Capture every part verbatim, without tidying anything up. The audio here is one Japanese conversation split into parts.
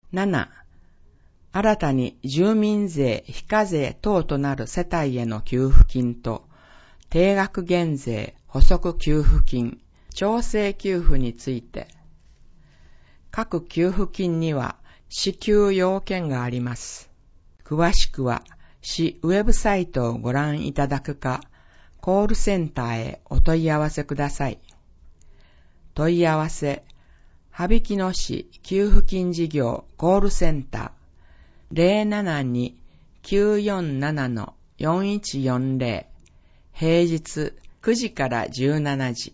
なな、新たに住民税非課税等となる世帯への給付金と、定額減税補足給付金、調整給付について、各給付金には支給要件があります。詳しくは市ウェブサイトをご覧いただくか、コールセンターへお問い合わせください。問い合わせ、羽曳野市給付金事業コールセンター ゼロななに きゅうよんなな よんいちよんゼロ 平日くじからじゅうしちじ。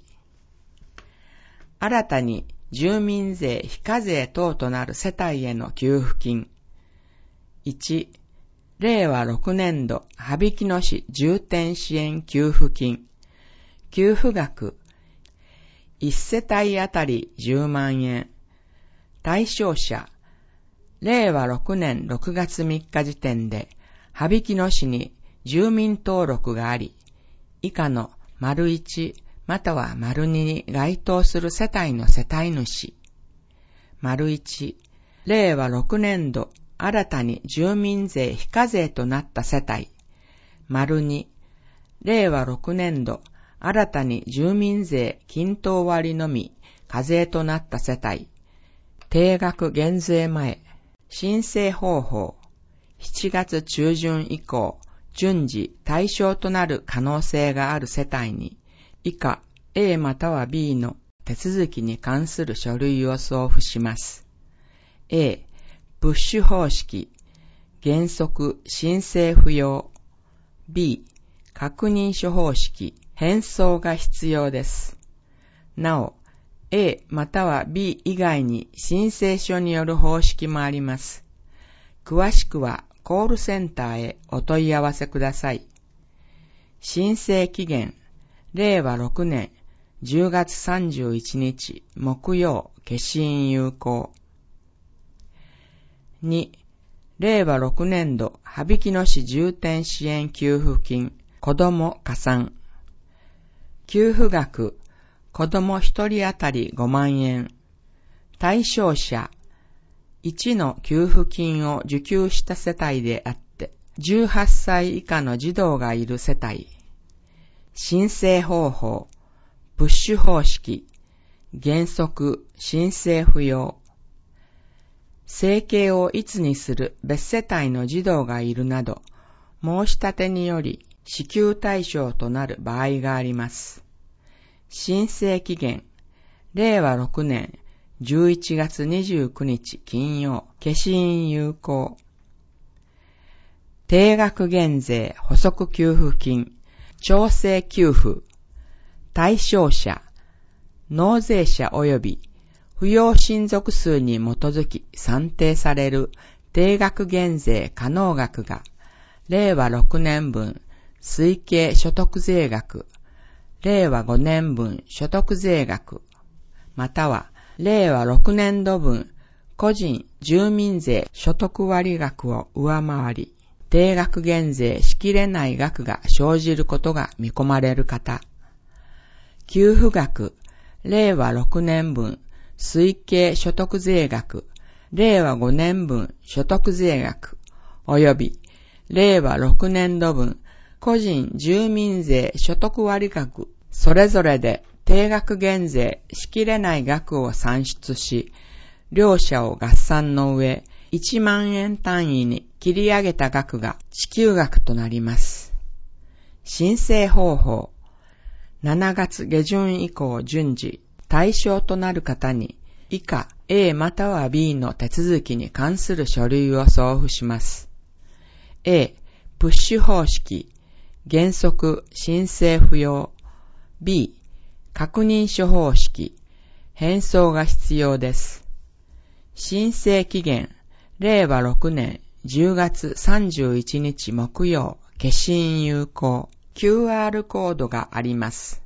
新たに住民税非課税等となる世帯への給付金。いち、れいわろくねんど羽曳野市重点支援給付金。給付額いち世帯あたりじゅうまんえん。対象者、れいわろくねんろくがつみっか時点で羽曳野市に住民登録があり、以下の丸いちまたは丸にに該当する世帯の世帯主。丸いち、れいわろくねんど新たに住民税非課税となった世帯。丸に、れいわろくねんど新たに住民税均等割のみ課税となった世帯。定額減税前、申請方法、しちがつ中旬以降、順次対象となる可能性がある世帯に、以下 A または B の手続きに関する書類を送付します。A、プッシュ方式、原則申請不要。B、確認書方式、返送が必要です。なお、A または B 以外に申請書による方式もあります。詳しくはコールセンターへお問い合わせください。申請期限、れいわろくねんじゅうがつさんじゅういちにち木曜消印有効。に、れいわろくねんど羽曳野市重点支援給付金子ども加算。給付額、子どもひとりあたりごまんえん。対象者、いちの給付金を受給した世帯であって、じゅうはっさい以下の児童がいる世帯。申請方法、プッシュ方式、原則、申請不要。生計をいつにする別世帯の児童がいるなど、申し立てにより支給対象となる場合があります。申請期限、れいわろくねんじゅういちがつにじゅうくにち金曜、消印有効。定額減税補足給付金、調整給付。対象者、納税者及び扶養親族数に基づき算定される定額減税可能額が、れいわろくねんぶん推計所得税額、れいわごねんぶん所得税額、またはれいわろくねんどぶん個人住民税所得割額を上回り、定額減税しきれない額が生じることが見込まれる方。給付額、れいわろくねんぶん推計所得税額、れいわごねんぶん所得税額、及びれいわろくねんどぶん個人住民税所得割額、それぞれで定額減税しきれない額を算出し、両者を合算の上、いちまんえん単位に切り上げた額が支給額となります。申請方法、しちがつげじゅん以降順次、対象となる方に以下 A または B の手続きに関する書類を送付します。A、プッシュ方式、原則申請不要。B、確認書方式、返送が必要です。申請期限、れいわろくねんじゅうがつさんじゅういちにち木曜、消印有効。キューアール コードがあります。